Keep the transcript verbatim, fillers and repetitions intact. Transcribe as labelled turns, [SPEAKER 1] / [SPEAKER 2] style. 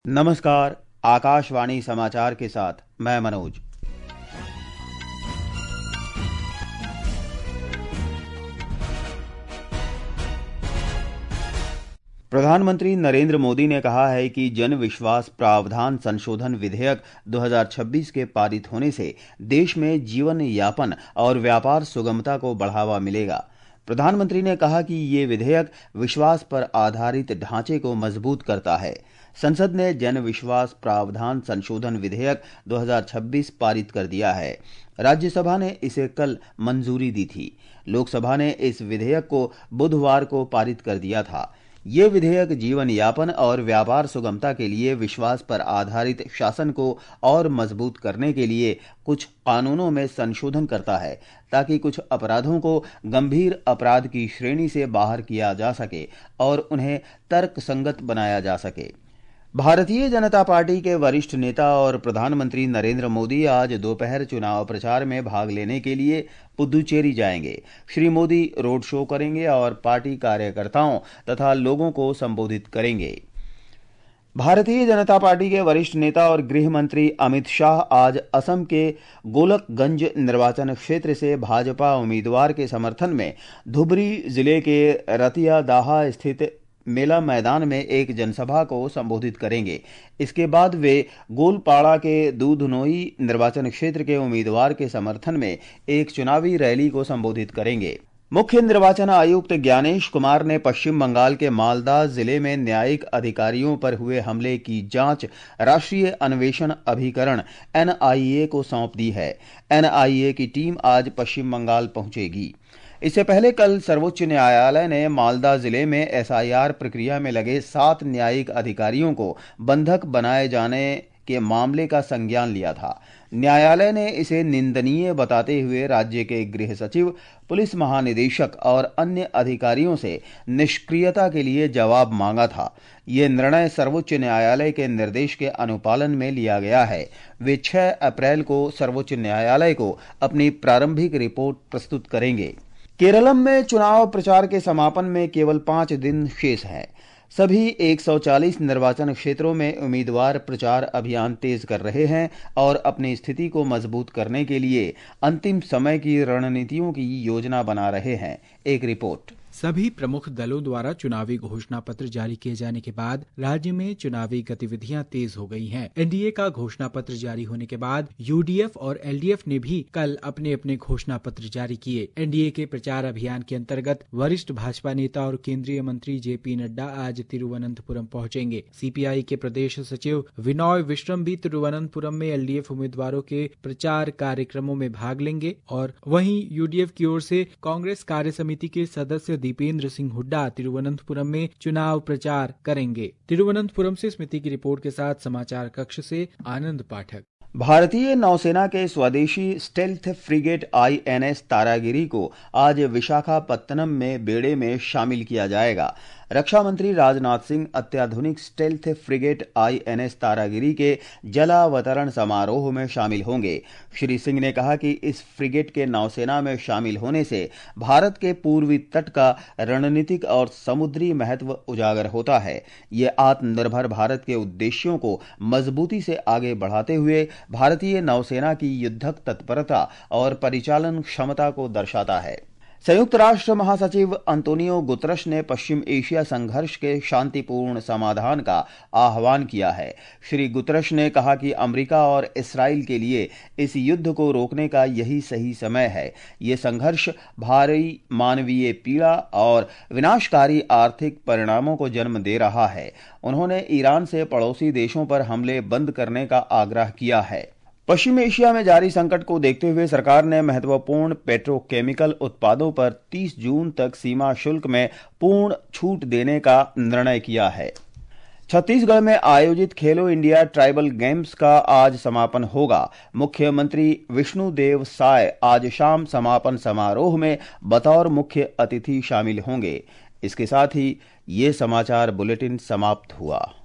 [SPEAKER 1] नमस्कार। आकाशवाणी समाचार के साथ मैं मनोज। प्रधानमंत्री नरेंद्र मोदी ने कहा है कि जन विश्वास प्रावधान संशोधन विधेयक दो हज़ार छब्बीस के पारित होने से देश में जीवन यापन और व्यापार सुगमता को बढ़ावा मिलेगा। प्रधानमंत्री ने कहा कि ये विधेयक विश्वास पर आधारित ढांचे को मजबूत करता है। संसद ने जन विश्वास प्रावधान संशोधन विधेयक दो हज़ार छब्बीस पारित कर दिया है। राज्यसभा ने इसे कल मंजूरी दी थी। लोकसभा ने इस विधेयक को बुधवार को पारित कर दिया था। ये विधेयक जीवन यापन और व्यापार सुगमता के लिए विश्वास पर आधारित शासन को और मजबूत करने के लिए कुछ कानूनों में संशोधन करता है, ताकि कुछ अपराधों को गंभीर अपराध की श्रेणी से बाहर किया जा सके और उन्हें तर्कसंगत बनाया जा सके। भारतीय जनता पार्टी के वरिष्ठ नेता और प्रधानमंत्री नरेंद्र मोदी आज दोपहर चुनाव प्रचार में भाग लेने के लिए पुदुचेरी जाएंगे। श्री मोदी रोड शो करेंगे और पार्टी कार्यकर्ताओं तथा लोगों को संबोधित करेंगे। भारतीय जनता पार्टी के वरिष्ठ नेता और गृह मंत्री अमित शाह आज असम के गोलकगंज निर्वाचन क्षेत्र से भाजपा उम्मीदवार के समर्थन में धुबरी जिले के रतियादाहा स्थित मेला मैदान में एक जनसभा को संबोधित करेंगे। इसके बाद वे गोलपाड़ा के दूधनोई निर्वाचन क्षेत्र के उम्मीदवार के समर्थन में एक चुनावी रैली को संबोधित करेंगे। मुख्य निर्वाचन आयुक्त ज्ञानेश कुमार ने पश्चिम बंगाल के मालदा जिले में न्यायिक अधिकारियों पर हुए हमले की जांच राष्ट्रीय अन्वेषण अभिकरण एन आई ए को सौंप दी है। एन आई ए की टीम आज पश्चिम बंगाल पहुंचेगी। इससे पहले कल सर्वोच्च न्यायालय ने मालदा जिले में एस आई आर प्रक्रिया में लगे सात न्यायिक अधिकारियों को बंधक बनाए जाने के मामले का संज्ञान लिया था। न्यायालय ने इसे निंदनीय बताते हुए राज्य के गृह सचिव, पुलिस महानिदेशक और अन्य अधिकारियों से निष्क्रियता के लिए जवाब मांगा था। यह निर्णय सर्वोच्च न्यायालय के निर्देश के अनुपालन में लिया गया है। वे छह अप्रैल को सर्वोच्च न्यायालय को अपनी प्रारंभिक रिपोर्ट प्रस्तुत करेंगे। केरलम में चुनाव प्रचार के समापन में केवल पांच दिन शेष हैं। सभी एक सौ चालीस निर्वाचन क्षेत्रों में उम्मीदवार प्रचार अभियान तेज कर रहे हैं और अपनी स्थिति को मजबूत करने के लिए अंतिम समय की रणनीतियों की योजना बना रहे हैं। एक रिपोर्ट।
[SPEAKER 2] सभी प्रमुख दलों द्वारा चुनावी घोषणा पत्र जारी किए जाने के बाद राज्य में चुनावी गतिविधियां तेज हो गई हैं। एन डी ए का घोषणा पत्र जारी होने के बाद यू डी एफ और एल डी एफ ने भी कल अपने अपने घोषणा पत्र जारी किए। एन डी ए के प्रचार अभियान के अंतर्गत वरिष्ठ भाजपा नेता और केंद्रीय मंत्री जे पी नड्डा आज तिरुवनंतपुरम पहुंचेंगे। सी पी आई के प्रदेश सचिव विनोय विश्वम भी तिरुवनंतपुरम में एल डी एफ उम्मीदवारों के प्रचार कार्यक्रमों में भाग लेंगे और वहीं यू डी एफ की ओर से कांग्रेस कार्य समिति के सदस्य दीपेंद्र सिंह हुड्डा तिरुवनंतपुरम में चुनाव प्रचार करेंगे। तिरुवनंतपुरम से स्मृति की रिपोर्ट के साथ समाचार कक्ष से आनंद पाठक।
[SPEAKER 1] भारतीय नौसेना के स्वदेशी stealth frigate I N S Taragiri को आज विशाखापत्तनम में बेड़े में शामिल किया जाएगा। रक्षा मंत्री राजनाथ सिंह अत्याधुनिक stealth frigate I N S Taragiri के जलावतरण समारोह में शामिल होंगे। श्री सिंह ने कहा कि इस फ्रिगेट के नौसेना में शामिल होने से भारत के पूर्वी तट का रणनीतिक और समुद्री महत्व उजागर होता है। ये आत्मनिर्भर भारत के उद्देश्यों को मजबूती से आगे बढ़ाते हुए भारतीय नौसेना की युद्धक तत्परता और परिचालन क्षमता को दर्शाता है। संयुक्त राष्ट्र महासचिव अंतोनियो गुतरश ने पश्चिम एशिया संघर्ष के शांतिपूर्ण समाधान का आह्वान किया है। श्री गुतरश ने कहा कि अमेरिका और इस्राइल के लिए इस युद्ध को रोकने का यही सही समय है। ये संघर्ष भारी मानवीय पीड़ा और विनाशकारी आर्थिक परिणामों को जन्म दे रहा है। उन्होंने ईरान से पड़ोसी देशों पर हमले बंद करने का आग्रह किया है। पश्चिम एशिया में जारी संकट को देखते हुए सरकार ने महत्वपूर्ण पेट्रोकेमिकल उत्पादों पर तीस जून तक सीमा शुल्क में पूर्ण छूट देने का निर्णय किया है। छत्तीसगढ़ में आयोजित खेलो इंडिया ट्राइबल गेम्स का आज समापन होगा। मुख्यमंत्री विष्णुदेव साय आज शाम समापन समारोह में बतौर मुख्य अतिथि शामिल होंगे। इसके साथ ही ये समाचार बुलेटिन समाप्त हुआ।